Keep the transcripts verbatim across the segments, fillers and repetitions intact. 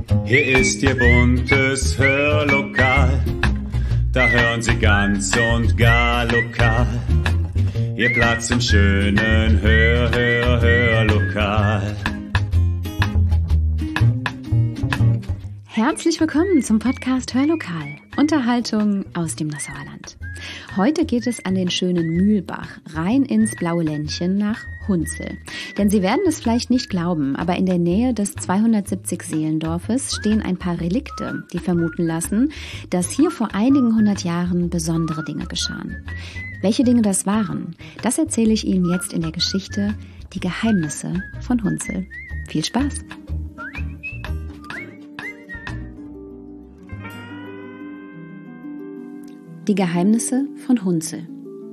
Hier ist Ihr buntes Hörlokal, da hören Sie ganz und gar lokal. Ihr Platz im schönen Hör, Hör, Hörlokal. Herzlich willkommen zum Podcast Hörlokal, Unterhaltung aus dem Nassauer Land. Heute geht es an den schönen Mühlbach, rein ins blaue Ländchen nach Hunzel. Denn Sie werden es vielleicht nicht glauben, aber in der Nähe des zweihundertsiebzig Seelendorfes stehen ein paar Relikte, die vermuten lassen, dass hier vor einigen hundert Jahren besondere Dinge geschahen. Welche Dinge das waren, das erzähle ich Ihnen jetzt in der Geschichte Die Geheimnisse von Hunzel. Viel Spaß! Die Geheimnisse von Hunzel.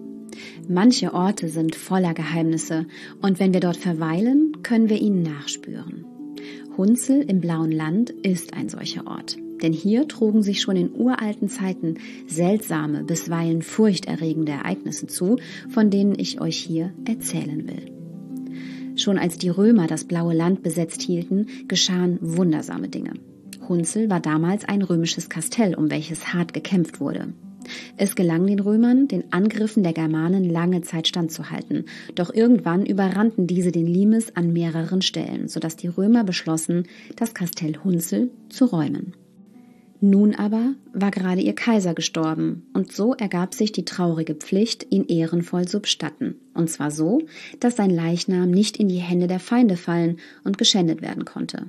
Manche Orte sind voller Geheimnisse und wenn wir dort verweilen, können wir ihnen nachspüren. Hunzel im blauen Land ist ein solcher Ort, denn hier trugen sich schon in uralten Zeiten seltsame, bisweilen furchterregende Ereignisse zu, von denen ich euch hier erzählen will. Schon als die Römer das blaue Land besetzt hielten, geschahen wundersame Dinge. Hunzel war damals ein römisches Kastell, um welches hart gekämpft wurde. Es gelang den Römern, den Angriffen der Germanen lange Zeit standzuhalten, doch irgendwann überrannten diese den Limes an mehreren Stellen, sodass die Römer beschlossen, das Kastell Hunzel zu räumen. Nun aber war gerade ihr Kaiser gestorben und so ergab sich die traurige Pflicht, ihn ehrenvoll zu bestatten, und zwar so, dass sein Leichnam nicht in die Hände der Feinde fallen und geschändet werden konnte.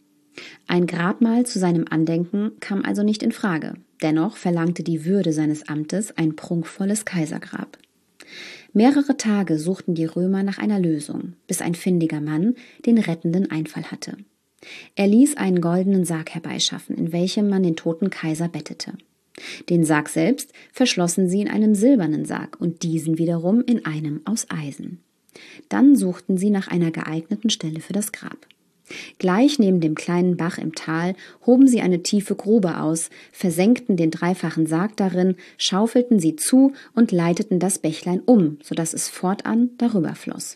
Ein Grabmal zu seinem Andenken kam also nicht in Frage. Dennoch verlangte die Würde seines Amtes ein prunkvolles Kaisergrab. Mehrere Tage suchten die Römer nach einer Lösung, bis ein findiger Mann den rettenden Einfall hatte. Er ließ einen goldenen Sarg herbeischaffen, in welchem man den toten Kaiser bettete. Den Sarg selbst verschlossen sie in einem silbernen Sarg und diesen wiederum in einem aus Eisen. Dann suchten sie nach einer geeigneten Stelle für das Grab. Gleich neben dem kleinen Bach im Tal hoben sie eine tiefe Grube aus, versenkten den dreifachen Sarg darin, schaufelten sie zu und leiteten das Bächlein um, sodass es fortan darüber floss.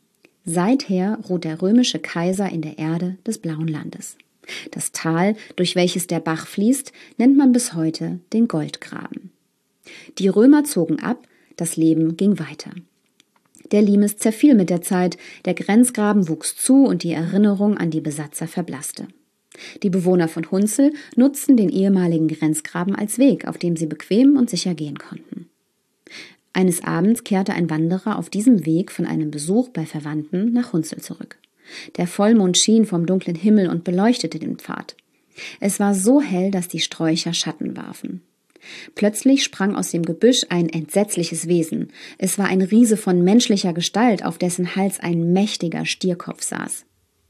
Seither ruht der römische Kaiser in der Erde des blauen Landes. Das Tal, durch welches der Bach fließt, nennt man bis heute den Goldgraben. Die Römer zogen ab, das Leben ging weiter. Der Limes zerfiel mit der Zeit, der Grenzgraben wuchs zu und die Erinnerung an die Besatzer verblasste. Die Bewohner von Hunzel nutzten den ehemaligen Grenzgraben als Weg, auf dem sie bequem und sicher gehen konnten. Eines Abends kehrte ein Wanderer auf diesem Weg von einem Besuch bei Verwandten nach Hunzel zurück. Der Vollmond schien vom dunklen Himmel und beleuchtete den Pfad. Es war so hell, dass die Sträucher Schatten warfen. Plötzlich sprang aus dem Gebüsch ein entsetzliches Wesen. Es war ein Riese von menschlicher Gestalt, auf dessen Hals ein mächtiger Stierkopf saß.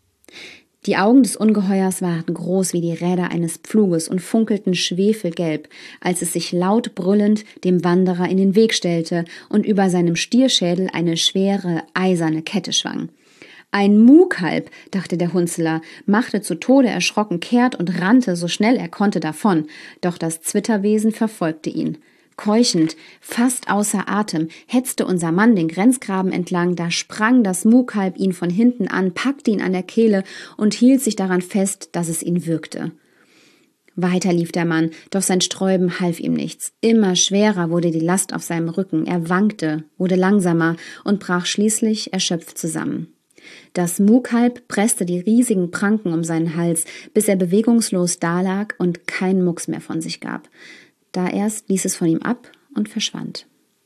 Die Augen des Ungeheuers waren groß wie die Räder eines Pfluges und funkelten schwefelgelb, als es sich laut brüllend dem Wanderer in den Weg stellte und über seinem Stierschädel eine schwere, eiserne Kette schwang. Ein Muhkalb, dachte der Hunzeler, machte zu Tode erschrocken kehrt und rannte so schnell er konnte davon, doch das Zwitterwesen verfolgte ihn. Keuchend, fast außer Atem, hetzte unser Mann den Grenzgraben entlang, da sprang das Muhkalb ihn von hinten an, packte ihn an der Kehle und hielt sich daran fest, dass es ihn würgte. Weiter lief der Mann, doch sein Sträuben half ihm nichts. Immer schwerer wurde die Last auf seinem Rücken, er wankte, wurde langsamer und brach schließlich erschöpft zusammen. Das Muhkalb presste die riesigen Pranken um seinen Hals, bis er bewegungslos dalag und keinen Mucks mehr von sich gab. Da erst ließ es von ihm ab und verschwand.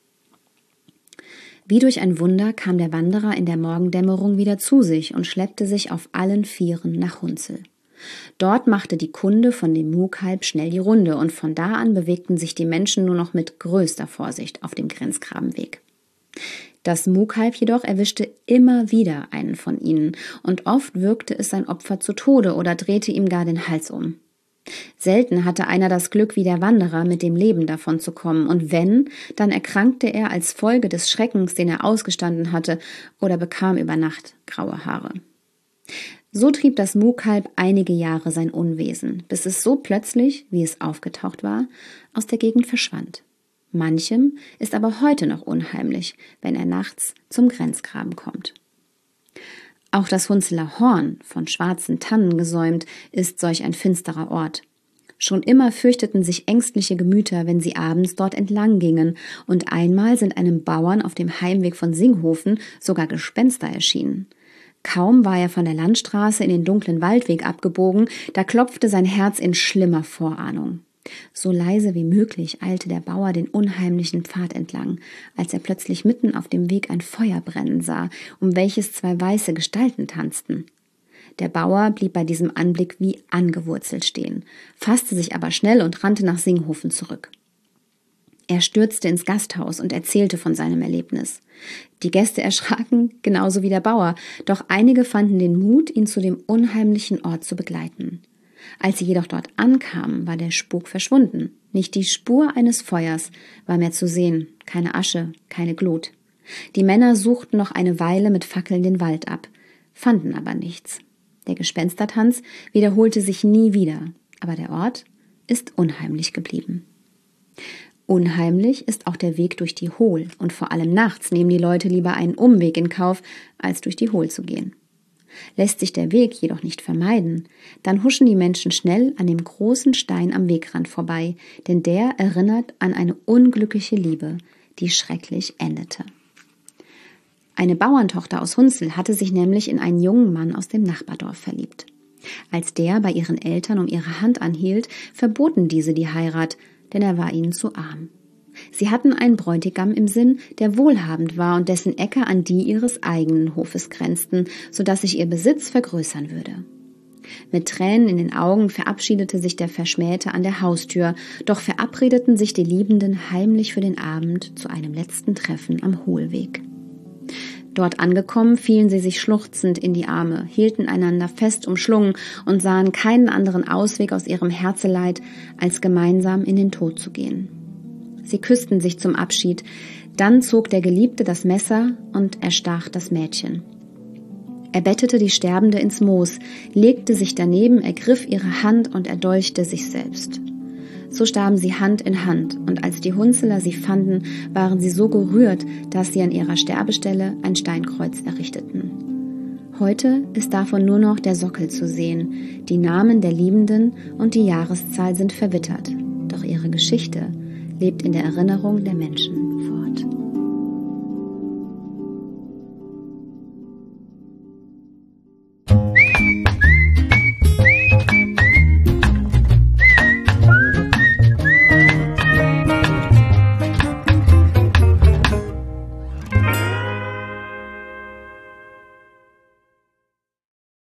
Wie durch ein Wunder kam der Wanderer in der Morgendämmerung wieder zu sich und schleppte sich auf allen Vieren nach Hunzel. Dort machte die Kunde von dem Muhkalb schnell die Runde und von da an bewegten sich die Menschen nur noch mit größter Vorsicht auf dem Grenzgrabenweg. Das Muhkalb jedoch erwischte immer wieder einen von ihnen und oft würgte es sein Opfer zu Tode oder drehte ihm gar den Hals um. Selten hatte einer das Glück wie der Wanderer, mit dem Leben davon zu kommen, und wenn, dann erkrankte er als Folge des Schreckens, den er ausgestanden hatte, oder bekam über Nacht graue Haare. So trieb das Muhkalb einige Jahre sein Unwesen, bis es so plötzlich, wie es aufgetaucht war, aus der Gegend verschwand. Manchem ist aber heute noch unheimlich, wenn er nachts zum Grenzgraben kommt. Auch das Hunzeler Horn, von schwarzen Tannen gesäumt, ist solch ein finsterer Ort. Schon immer fürchteten sich ängstliche Gemüter, wenn sie abends dort entlang gingen, und einmal sind einem Bauern auf dem Heimweg von Singhofen sogar Gespenster erschienen. Kaum war er von der Landstraße in den dunklen Waldweg abgebogen, da klopfte sein Herz in schlimmer Vorahnung. So leise wie möglich eilte der Bauer den unheimlichen Pfad entlang, als er plötzlich mitten auf dem Weg ein Feuer brennen sah, um welches zwei weiße Gestalten tanzten. Der Bauer blieb bei diesem Anblick wie angewurzelt stehen, fasste sich aber schnell und rannte nach Singhofen zurück. Er stürzte ins Gasthaus und erzählte von seinem Erlebnis. Die Gäste erschraken, genauso wie der Bauer, doch einige fanden den Mut, ihn zu dem unheimlichen Ort zu begleiten. Als sie jedoch dort ankamen, war der Spuk verschwunden. Nicht die Spur eines Feuers war mehr zu sehen, keine Asche, keine Glut. Die Männer suchten noch eine Weile mit Fackeln den Wald ab, fanden aber nichts. Der Gespenstertanz wiederholte sich nie wieder, aber der Ort ist unheimlich geblieben. Unheimlich ist auch der Weg durch die Hohl, und vor allem nachts nehmen die Leute lieber einen Umweg in Kauf, als durch die Hohl zu gehen. Lässt sich der Weg jedoch nicht vermeiden, dann huschen die Menschen schnell an dem großen Stein am Wegrand vorbei, denn der erinnert an eine unglückliche Liebe, die schrecklich endete. Eine Bauerntochter aus Hunzel hatte sich nämlich in einen jungen Mann aus dem Nachbardorf verliebt. Als der bei ihren Eltern um ihre Hand anhielt, verboten diese die Heirat, denn er war ihnen zu arm. Sie hatten einen Bräutigam im Sinn, der wohlhabend war und dessen Äcker an die ihres eigenen Hofes grenzten, sodass sich ihr Besitz vergrößern würde. Mit Tränen in den Augen verabschiedete sich der Verschmähte an der Haustür, doch verabredeten sich die Liebenden heimlich für den Abend zu einem letzten Treffen am Hohlweg. Dort angekommen, fielen sie sich schluchzend in die Arme, hielten einander fest umschlungen und sahen keinen anderen Ausweg aus ihrem Herzeleid, als gemeinsam in den Tod zu gehen. Sie küssten sich zum Abschied, dann zog der Geliebte das Messer und erstach das Mädchen. Er bettete die Sterbende ins Moos, legte sich daneben, ergriff ihre Hand und erdolchte sich selbst. So starben sie Hand in Hand, und als die Hunzeler sie fanden, waren sie so gerührt, dass sie an ihrer Sterbestelle ein Steinkreuz errichteten. Heute ist davon nur noch der Sockel zu sehen, die Namen der Liebenden und die Jahreszahl sind verwittert, doch ihre Geschichte lebt in der Erinnerung der Menschen.